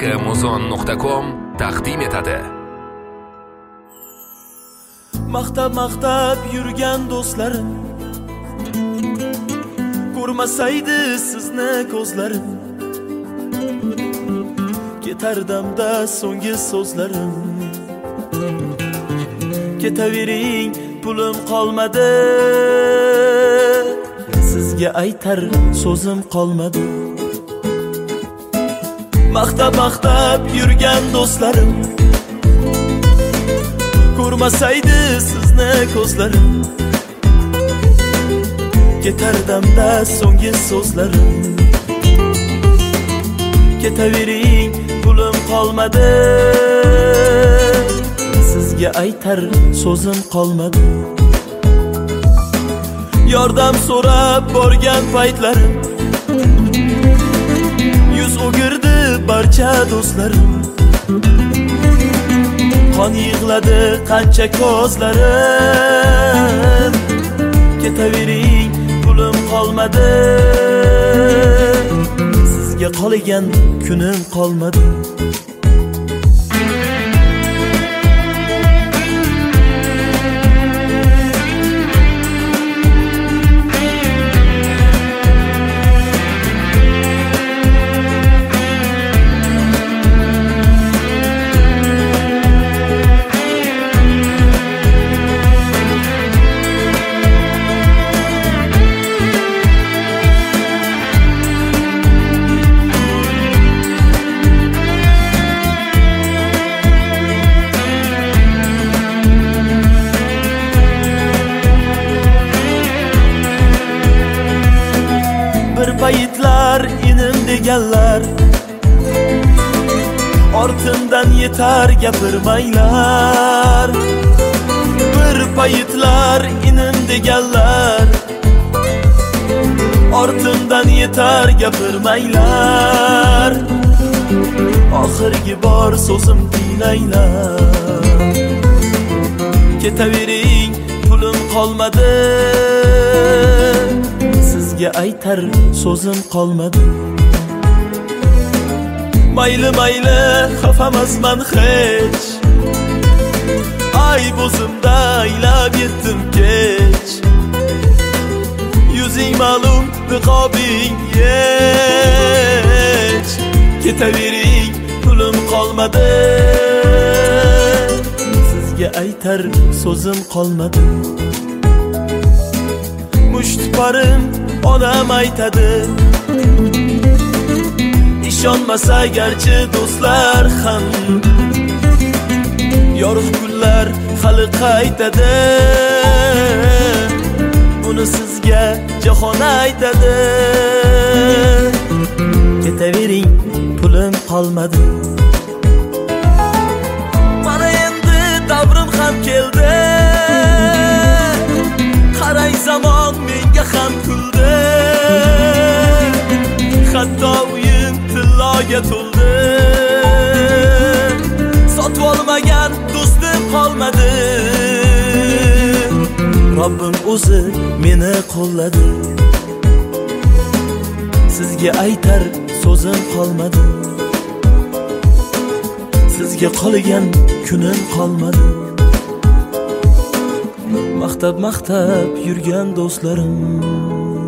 xmuzon.com taqdim etadi. Maqtab yurgan do'stlarim, ko'rmasaydi sizni ko'zlarim, ketardamda so'nggi so'zlarim. Ketavering, pulim qolmadi, sizga aytar so'zim qolmadi. Maqtab yurgan do'stlarim, ko'rmasaydi sizni ko'zlarim, ketardamda so'nggi so'zlarim. Ketavering, pulim qolmadi, sizga aytar so'zim qolmadi. Yordam so'rab borgan paytlarim, yuz o'girdi barcha do'stlarim. Qon yig'ladi qancha ko'zlarim. Ketavering, pulim qolmadi, sizga qolgan kunim qolmadi. Paytlar inim deganlar, ortimdan yetar gapirmanglar. Bir paytlar inim deganlar, ortimdan yetar gapirmanglar. Oxirgi bor so'zim tinglanglar. Ketavering, pulim qolmadi, sizga aytar so'zim qolmadi. Mayli xafamasman hech, ay bo'zimda aylab yetdim kech. Yuzing ma'lum, niqobing hech. Ketavering, pulim qolmadi, sizga aytar so'zim qolmadi. Mushtparim onam aytadi, ishonmasa garchi do'stlar ham, yorug' kunlar hali qaytadi. Buni sizga jahon aytadi. Ketavering, pulim qolmadi. Mana endi davrim ham keldi, qarang zamon menga ham kuldi. Hatto uyim tilloga to'ldi. Sotib olmagan do'stim qolmadi. Robbim o'zi meni qo'lladi. Sizga aytar so'zim qolmadi, sizga qolgan kunim qolmadi. Maqtab yurgan do'stlarim,